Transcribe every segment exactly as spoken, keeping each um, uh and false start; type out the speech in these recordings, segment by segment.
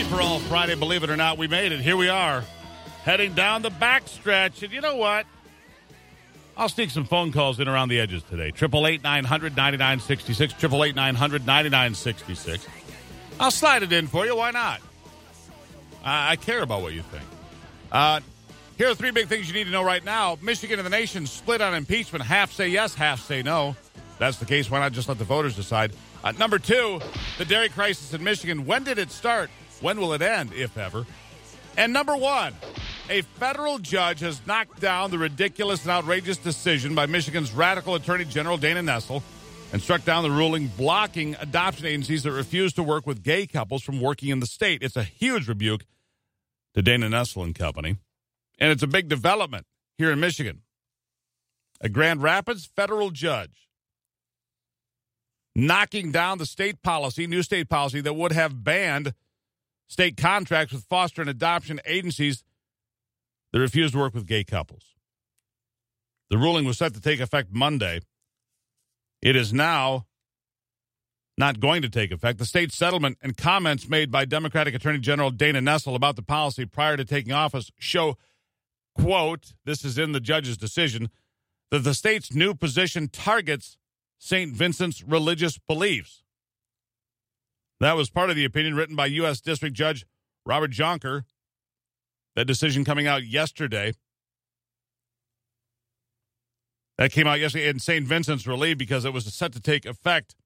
for all Friday. Believe it or not, we made it. Here we are, heading down the backstretch. And you know what? I'll sneak some phone calls in around the edges today. Triple eight nine hundred ninety nine sixty six. Triple eight nine hundred ninety nine sixty six. I'll slide it in for you. Why not? I, I care about what you think. Uh, here are three big things you need to know right now. Michigan and the nation split on impeachment. Half say yes, half say no. If that's the case, why not just let the voters decide? Uh, number two, the dairy crisis in Michigan. When did it start? When will it end, if ever? And number one, a federal judge has knocked down the ridiculous and outrageous decision by Michigan's radical Attorney General Dana Nessel and struck down the ruling blocking adoption agencies that refuse to work with gay couples from working in the state. It's a huge rebuke to Dana Nessel and company. And it's a big development here in Michigan. A Grand Rapids federal judge knocking down the state policy, new state policy, that would have banned state contracts with foster and adoption agencies that refuse to work with gay couples. The ruling was set to take effect Monday. It is now not going to take effect. The state settlement and comments made by Democratic Attorney General Dana Nessel about the policy prior to taking office show, quote, this is in the judge's decision, that the state's new position targets Saint Vincent's religious beliefs. That was part of the opinion written by U S District Judge Robert Jonker. That decision coming out yesterday. That came out yesterday, and Saint Vincent's relieved because it was set to take effect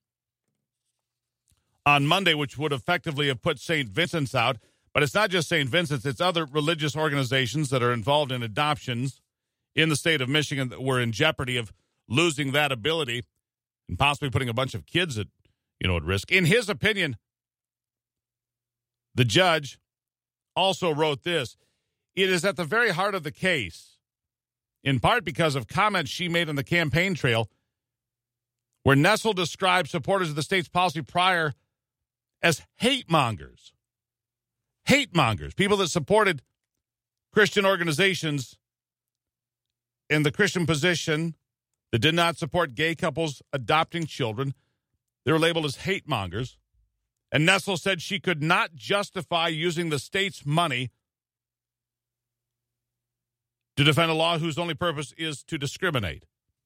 on Monday, which would effectively have put Saint Vincent's out. But it's not just Saint Vincent's, it's other religious organizations that are involved in adoptions in the state of Michigan that were in jeopardy of losing that ability and possibly putting a bunch of kids at, you know, at risk. In his opinion, the judge also wrote this: it is at the very heart of the case, in part because of comments she made on the campaign trail, where Nessel described supporters of the state's policy prior as hate mongers. Hate mongers, people that supported Christian organizations in the Christian position that did not support gay couples adopting children. They were labeled as hate mongers. And Nessel said she could not justify using the state's money to defend a law whose only purpose is to discriminate.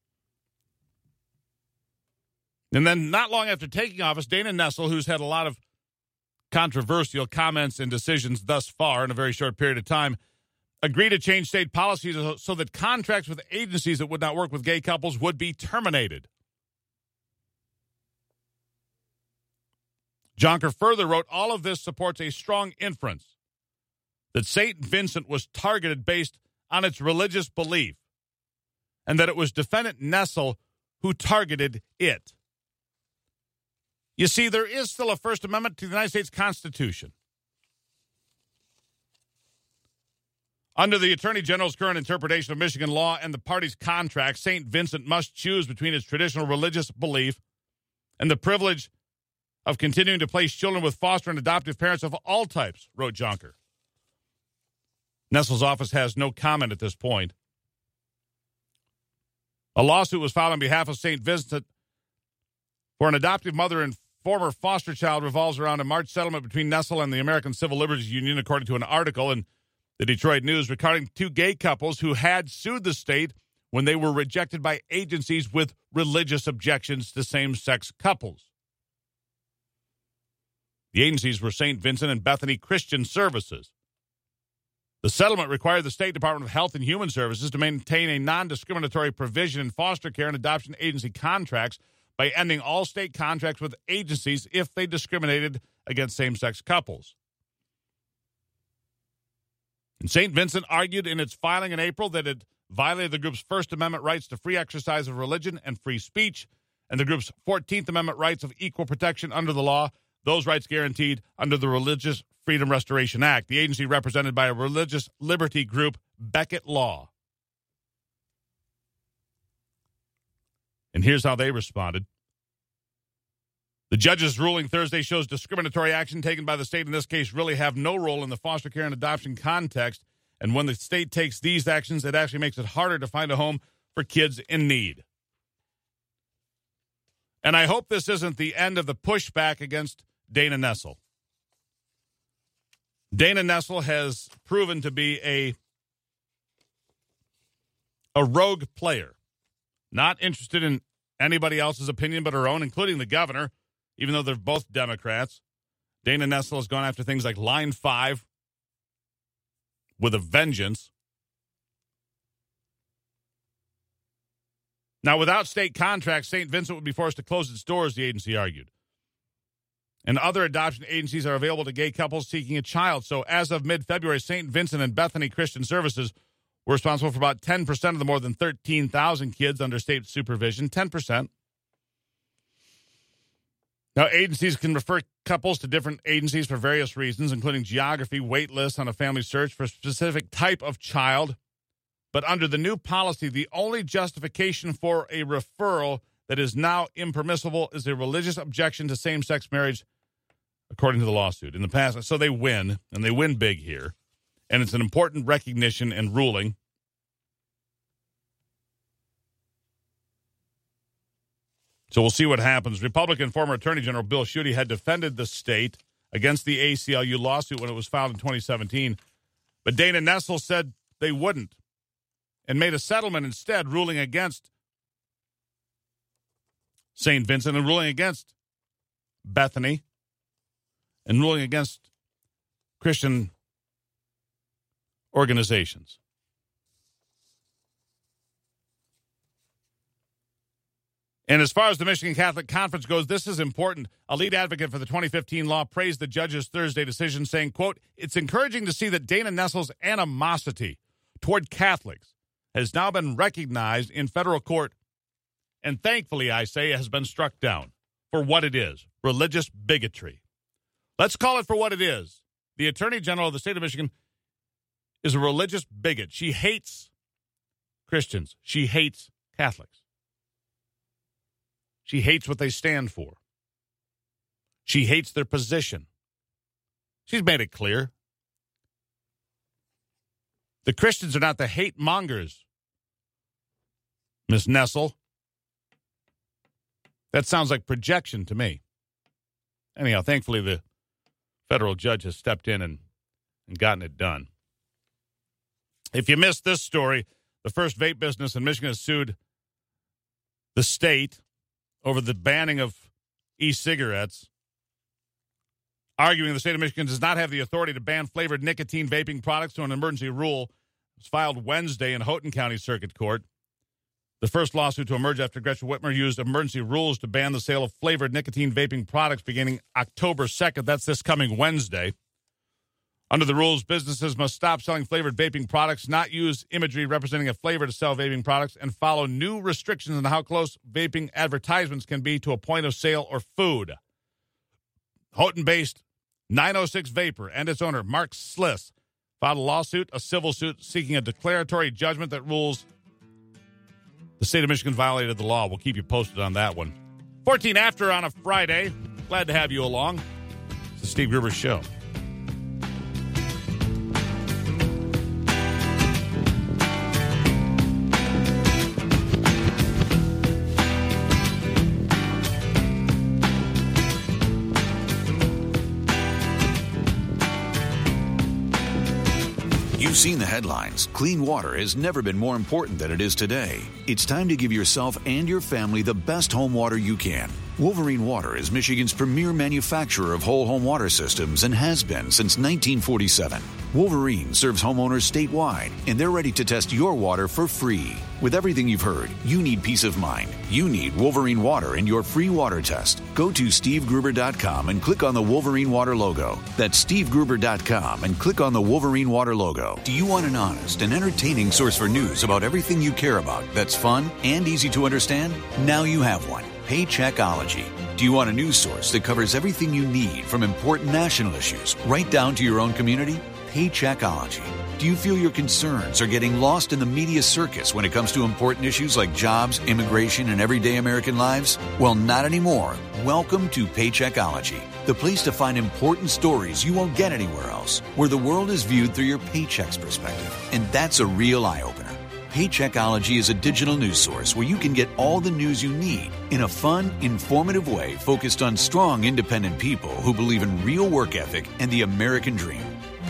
And then not long after taking office, Dana Nessel, who's had a lot of controversial comments and decisions thus far in a very short period of time, agreed to change state policies so that contracts with agencies that would not work with gay couples would be terminated. Jonker further wrote, all of this supports a strong inference that Saint Vincent was targeted based on its religious belief and that it was defendant Nessel who targeted it. You see, there is still a First Amendment to the United States Constitution. Under the Attorney General's current interpretation of Michigan law and the party's contract, Saint Vincent must choose between its traditional religious belief and the privilege of continuing to place children with foster and adoptive parents of all types, wrote Jonker. Nessel's office has no comment at this point. A lawsuit was filed on behalf of Saint Vincent for an adoptive mother and former foster child revolves around a March settlement between Nessel and the American Civil Liberties Union, according to an article in the Detroit News regarding two gay couples who had sued the state when they were rejected by agencies with religious objections to same-sex couples. The agencies were Saint Vincent and Bethany Christian Services. The settlement required the State Department of Health and Human Services to maintain a non-discriminatory provision in foster care and adoption agency contracts by ending all state contracts with agencies if they discriminated against same-sex couples. And Saint Vincent argued in its filing in April that it violated the group's First Amendment rights to free exercise of religion and free speech, and the group's fourteenth Amendment rights of equal protection under the law, those rights guaranteed under the Religious Freedom Restoration Act, the agency represented by a religious liberty group, Becket Law. And here's how they responded. The judge's ruling Thursday shows discriminatory action taken by the state in this case really have no role in the foster care and adoption context. And when the state takes these actions, it actually makes it harder to find a home for kids in need. And I hope this isn't the end of the pushback against Dana Nessel. Dana Nessel has proven to be a, a rogue player, not interested in anybody else's opinion but her own, including the governor, even though they're both Democrats. Dana Nessel has gone after things like Line five with a vengeance. Now, without state contracts, Saint Vincent would be forced to close its doors, the agency argued. And other adoption agencies are available to gay couples seeking a child. So as of mid-February, Saint Vincent and Bethany Christian Services were responsible for about ten percent of the more than thirteen thousand kids under state supervision, ten percent. Now, agencies can refer couples to different agencies for various reasons, including geography, wait lists on a family search for a specific type of child. But under the new policy, the only justification for a referral that is now impermissible is a religious objection to same-sex marriage, according to the lawsuit. In the past, so they win, and they win big here. And it's an important recognition and ruling. So we'll see what happens. Republican former Attorney General Bill Schuette had defended the state against the A C L U lawsuit when it was filed in twenty seventeen. But Dana Nessel said they wouldn't and made a settlement instead, ruling against Saint Vincent and ruling against Bethany and ruling against Christian organizations. And as far as the Michigan Catholic Conference goes, this is important. A lead advocate for the twenty fifteen law praised the judge's Thursday decision, saying, quote, "It's encouraging to see that Dana Nessel's animosity toward Catholics has now been recognized in federal court, and thankfully, I say, has been struck down for what it is, religious bigotry." Let's call it for what it is. The Attorney General of the state of Michigan is a religious bigot. She hates Christians. She hates Catholics. She hates what they stand for. She hates their position. She's made it clear. The Christians are not the hate mongers, Miss Nessel. That sounds like projection to me. Anyhow, thankfully the federal judge has stepped in and, and gotten it done. If you missed this story, the first vape business in Michigan has sued the state over the banning of e-cigarettes, arguing the state of Michigan does not have the authority to ban flavored nicotine vaping products through an emergency rule. It was filed Wednesday in Houghton County Circuit Court. The first lawsuit to emerge after Gretchen Whitmer used emergency rules to ban the sale of flavored nicotine vaping products beginning October second. That's this coming Wednesday. Under the rules, businesses must stop selling flavored vaping products, not use imagery representing a flavor to sell vaping products, and follow new restrictions on how close vaping advertisements can be to a point of sale or food. Houghton-based nine oh six Vapor and its owner, Mark Sliss, filed a lawsuit, a civil suit, seeking a declaratory judgment that rules the state of Michigan violated the law. We'll keep you posted on that one. fourteen after on a Friday. Glad to have you along. It's the Steve Gruber Show. You've seen the headlines. Clean water has never been more important than it is today. It's time to give yourself and your family the best home water you can. Wolverine Water is Michigan's premier manufacturer of whole home water systems and has been since nineteen forty-seven. Wolverine serves homeowners statewide, and they're ready to test your water for free. With everything you've heard, you need peace of mind. You need Wolverine Water in your free water test. Go to steve gruber dot com and click on the Wolverine Water logo. That's steve gruber dot com and click on the Wolverine Water logo. Do you want an honest and entertaining source for news about everything you care about that's fun and easy to understand? Now you have one. Paycheckology. Do you want a news source that covers everything you need from important national issues right down to your own community? Paycheckology. Do you feel your concerns are getting lost in the media circus when it comes to important issues like jobs, immigration, and everyday American lives? Well, not anymore. Welcome to Paycheckology, the place to find important stories you won't get anywhere else, where the world is viewed through your paycheck's perspective. And that's a real eye-opener. Paycheckology is a digital news source where you can get all the news you need in a fun, informative way focused on strong, independent people who believe in real work ethic and the American dream.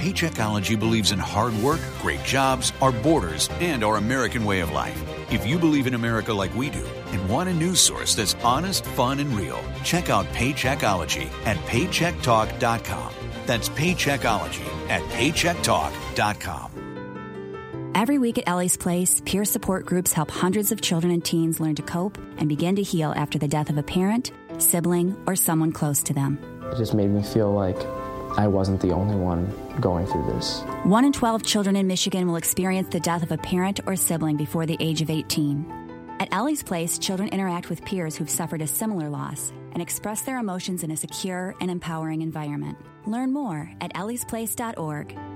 Paycheckology believes in hard work, great jobs, our borders, and our American way of life. If you believe in America like we do and want a news source that's honest, fun, and real, check out Paycheckology at paycheck talk dot com. That's Paycheckology at paycheck talk dot com. Every week at Ellie's Place, peer support groups help hundreds of children and teens learn to cope and begin to heal after the death of a parent, sibling, or someone close to them. It just made me feel like I wasn't the only one going through this. One in twelve children in Michigan will experience the death of a parent or sibling before the age of eighteen. At Ellie's Place, children interact with peers who've suffered a similar loss and express their emotions in a secure and empowering environment. Learn more at ellies place dot org.